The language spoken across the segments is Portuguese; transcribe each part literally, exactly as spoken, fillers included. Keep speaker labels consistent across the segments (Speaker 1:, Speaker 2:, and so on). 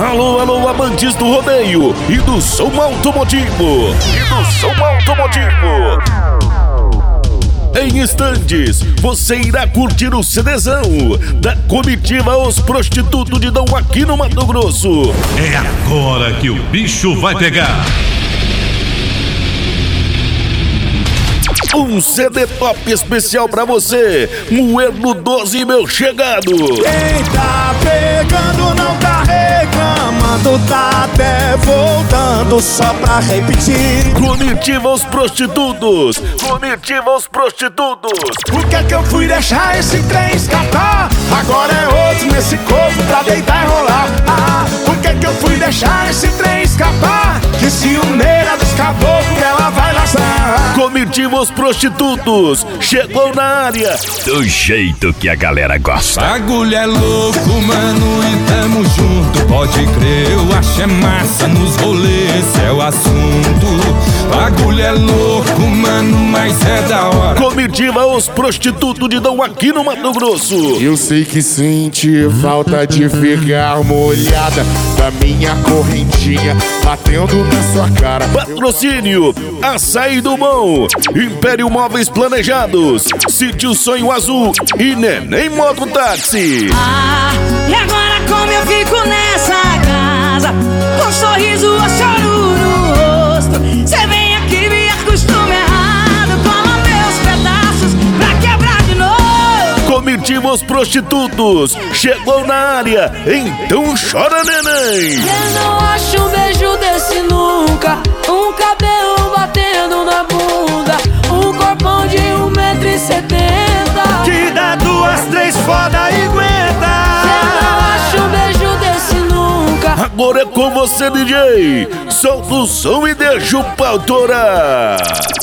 Speaker 1: Alô, alô, amantes do rodeio e do som automotivo. E do som automotivo. Em instantes, você irá curtir o CDzão da comitiva Os Prostitutos de Dom aqui no Mato Grosso.
Speaker 2: É agora que o bicho vai pegar.
Speaker 1: Um C D top especial pra você, Moerno doze, meu chegado.
Speaker 3: Quem tá pegando não tá reclamando, tá até voltando só pra repetir.
Speaker 1: Comitiva Os Prostitutos, comitiva Os Prostitutos.
Speaker 3: Por que que eu fui deixar esse trem escapar? Agora é outro nesse corpo pra deitar e rolar. Ah, por que que eu fui deixar esse trem escapar? Que ciumeira dos caboclos que ela vai laçar.
Speaker 1: Comitiva Os Prostitutos, chegou na área
Speaker 4: do jeito que a galera gosta.
Speaker 5: Bagulho é louco, mano, e tamo junto. Pode crer, eu acho é massa nos rolês, esse é o assunto. Bagulho é louco, mano, mas é da hora.
Speaker 1: Comitiva Os Prostitutos de Dom aqui no Mato Grosso.
Speaker 6: Eu sei que sente falta de ficar molhada da minha correntinha batendo na sua cara.
Speaker 1: Patrocínio Açaí do Bom, Império Móveis Planejados, Sítio Sonho Azul e Neném Mototáxi.
Speaker 7: Ah, e agora como eu fico nessa casa, com sorriso ou choro no rosto? Cê vem aqui me acostuma errado, toma meus pedaços pra quebrar de novo.
Speaker 1: Comitiva Os Prostitutos, chegou na área, então chora, neném.
Speaker 7: Eu não acho um beijo desse nunca, um cabelo batendo na bunda, um corpão de um metro e setenta,
Speaker 3: que dá duas, três foda e aguenta.
Speaker 7: eu não acho um beijo desse nunca.
Speaker 1: Agora é com você, D J. Solta o som e deixa o pau torar.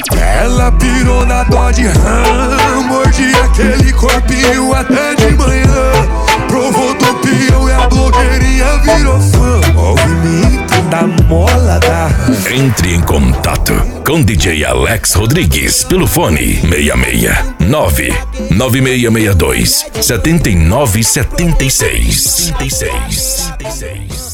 Speaker 3: Ela pirou na dó de rã, mordi aquele corpinho até de manhã. Provou do peão e a blogueirinha virou fã. Movimento da mola da rã.
Speaker 4: Entre em contato com D J Alex Rodrigues pelo fone seis seis nove nove seis seis dois sete nove sete seis.